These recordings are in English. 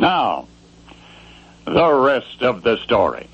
Now, the rest of the story.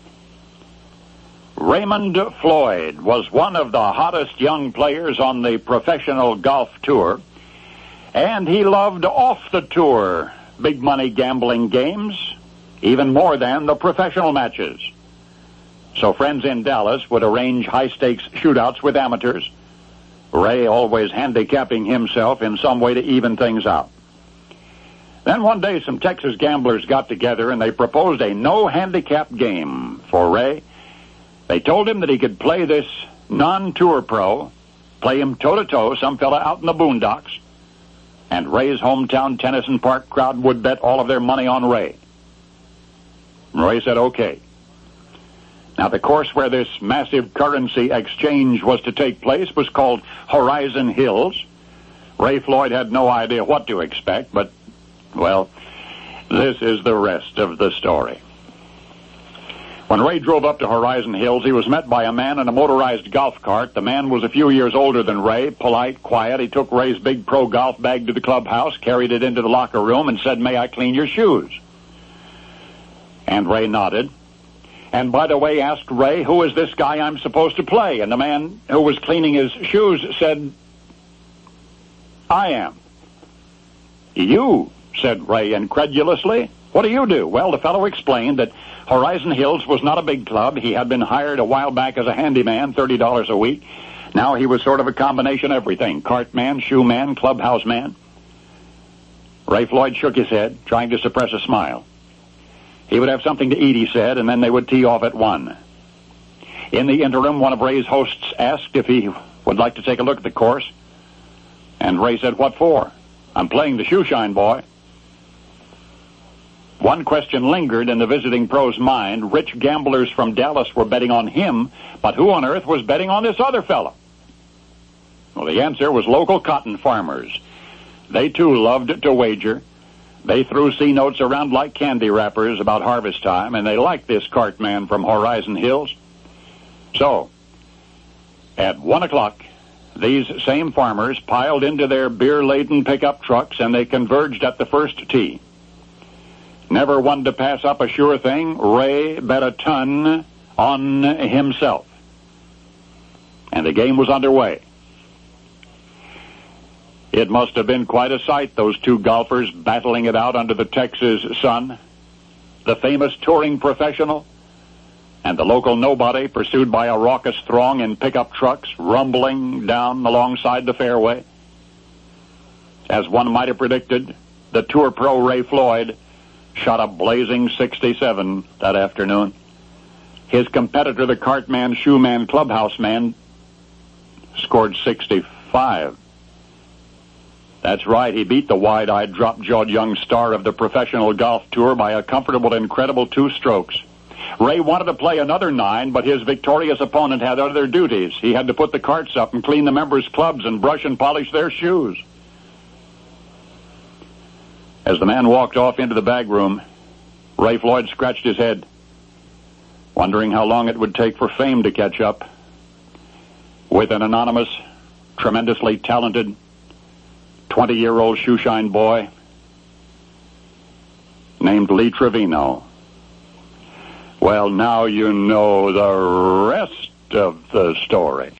Raymond Floyd was one of the hottest young players on the professional golf tour, and he loved off the tour big money gambling games even more than the professional matches. So friends in Dallas would arrange high-stakes shootouts with amateurs, Ray always handicapping himself in some way to even things out. Then one day some Texas gamblers got together and they proposed a no-handicap game for Ray. They told him that he could play this non-tour pro, play him toe-to-toe, some fella out in the boondocks, and Ray's hometown Tennyson Park crowd would bet all of their money on Ray. Ray said, okay. Now, the course where this massive currency exchange was to take place was called Horizon Hills. Ray Floyd had no idea what to expect, but, well, this is the rest of the story. When Ray drove up to Horizon Hills, he was met by a man in a motorized golf cart. The man was a few years older than Ray, polite, quiet. He took Ray's big pro golf bag to the clubhouse, carried it into the locker room, and said, "May I clean your shoes?" And Ray nodded. And by the way, asked Ray, "Who is this guy I'm supposed to play?" And the man who was cleaning his shoes said, "I am." "You?" said Ray incredulously. "What do you do?" Well, the fellow explained that Horizon Hills was not a big club. He had been hired a while back as a handyman, $30 a week. Now he was sort of a combination of everything, cart man, shoe man, clubhouse man. Ray Floyd shook his head, trying to suppress a smile. He would have something to eat, he said, and then they would tee off at 1. In the interim, one of Ray's hosts asked if he would like to take a look at the course. And Ray said, "What for?" "I'm playing the shoe shine, boy." One question lingered in the visiting pro's mind. Rich gamblers from Dallas were betting on him, but who on earth was betting on this other fellow? Well, the answer was local cotton farmers. They, too, loved to wager. They threw C-notes around like candy wrappers about harvest time, and they liked this cart man from Horizon Hills. So, at 1 o'clock, these same farmers piled into their beer-laden pickup trucks, and they converged at the first tee. Never one to pass up a sure thing, Ray bet a ton on himself. And the game was underway. It must have been quite a sight, those two golfers battling it out under the Texas sun. The famous touring professional and the local nobody pursued by a raucous throng in pickup trucks rumbling down alongside the fairway. As one might have predicted, the tour pro Ray Floyd shot a blazing 67 that afternoon. His competitor, the cartman, shoeman, clubhouse man, scored 65. That's right, he beat the wide-eyed, drop-jawed young star of the professional golf tour by a comfortable, incredible 2 strokes. Ray wanted to play another 9, but his victorious opponent had other duties. He had to put the carts up and clean the members' clubs and brush and polish their shoes. As the man walked off into the bag room, Ray Floyd scratched his head, wondering how long it would take for fame to catch up with an anonymous, tremendously talented 20-year-old shoeshine boy named Lee Trevino. Well, now you know the rest of the story.